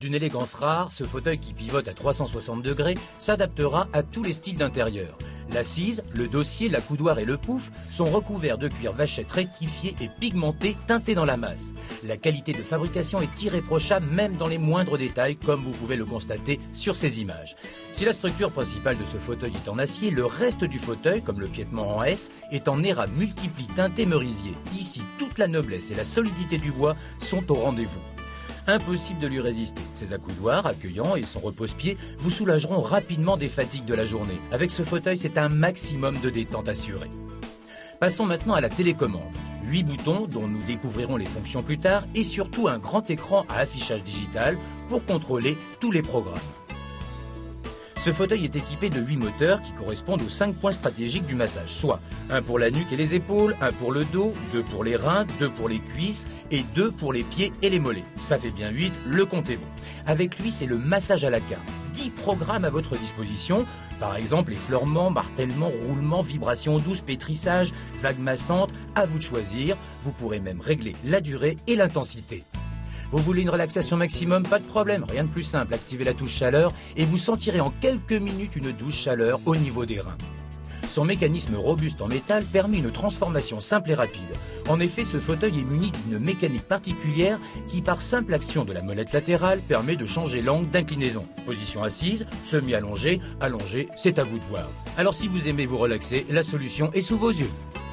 D'une élégance rare, ce fauteuil qui pivote à 360 degrés s'adaptera à tous les styles d'intérieur. L'assise, le dossier, l'accoudoir et le pouf sont recouverts de cuir vachette rectifié et pigmenté teinté dans la masse. La qualité de fabrication est irréprochable même dans les moindres détails comme vous pouvez le constater sur ces images. Si la structure principale de ce fauteuil est en acier, le reste du fauteuil, comme le piétement en S, est en érable multiplie teinté merisier. Ici, toute la noblesse et la solidité du bois sont au rendez-vous. Impossible de lui résister. Ses accoudoirs accueillants et son repose-pied vous soulageront rapidement des fatigues de la journée. Avec ce fauteuil, c'est un maximum de détente assurée. Passons maintenant à la télécommande. 8 boutons dont nous découvrirons les fonctions plus tard et surtout un grand écran à affichage digital pour contrôler tous les programmes. Ce fauteuil est équipé de 8 moteurs qui correspondent aux 5 points stratégiques du massage, soit un pour la nuque et les épaules, un pour le dos, 2 pour les reins, 2 pour les cuisses et 2 pour les pieds et les mollets. Ça fait bien 8, le compte est bon. Avec lui, c'est le massage à la carte. 10 programmes à votre disposition, par exemple effleurement, martèlement, roulement, vibrations douces, pétrissage, vagues massantes, à vous de choisir. Vous pourrez même régler la durée et l'intensité. Vous voulez une relaxation maximum? Pas de problème, rien de plus simple. Activez la touche chaleur et vous sentirez en quelques minutes une douce chaleur au niveau des reins. Son mécanisme robuste en métal permet une transformation simple et rapide. En effet, ce fauteuil est muni d'une mécanique particulière qui, par simple action de la molette latérale, permet de changer l'angle d'inclinaison. Position assise, semi-allongée, allongée, c'est à vous de voir. Alors si vous aimez vous relaxer, la solution est sous vos yeux.